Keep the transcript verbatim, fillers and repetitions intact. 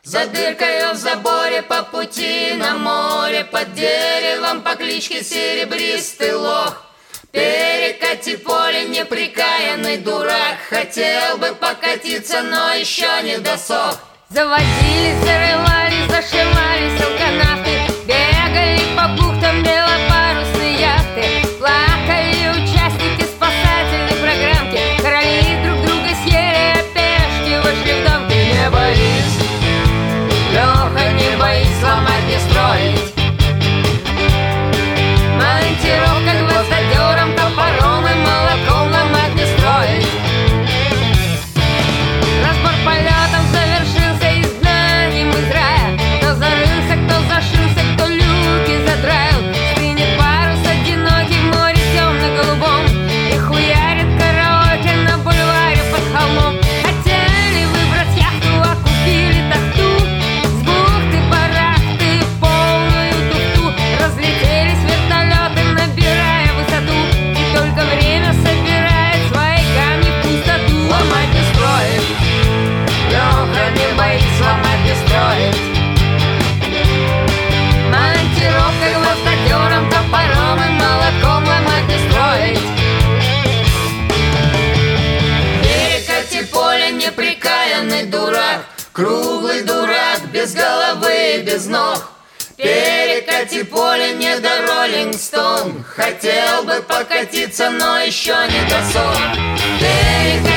За дыркою в заборе, по пути на море, под деревом по кличке Серебристый Лох. Перекати поле, неприкаянный дурак, хотел бы покатиться, но еще не досох. Заводились, зарывались, зашивались алканавты, бегали по бухтам белопарусные яхты, плакали участники спасательной программки, короли друг друга съели, а пешки вышли в дом. Ты не боись, Леха, не боись сломать, не строить. Монтировка гвоздодером, топором и молоком ломать, не строить. Разбор полетом завершился изгнанием из рая. Кто зарылся, кто зашился, кто люки задраил. Стынет парус одинокий в море темно-голубом и хуярит караоке на бульваре под холмом. Хотели выбрать яхту, а купили тахту. С бухты барахты полную туфту. Разлетелись вертолеты, набирая высоту, и только время собирает свои камни в пустоту. Ломать не строит, Леха, не боись сломать, не строить. Монтировка гвоздодером, топором и молотком ломать, не строить. Перекати поле, неприкаянный дурак, круглый дурак, без головы и без ног. Перекати поле, не до Роллинг Стоун, хотел бы покатиться, но еще не досох. Перекати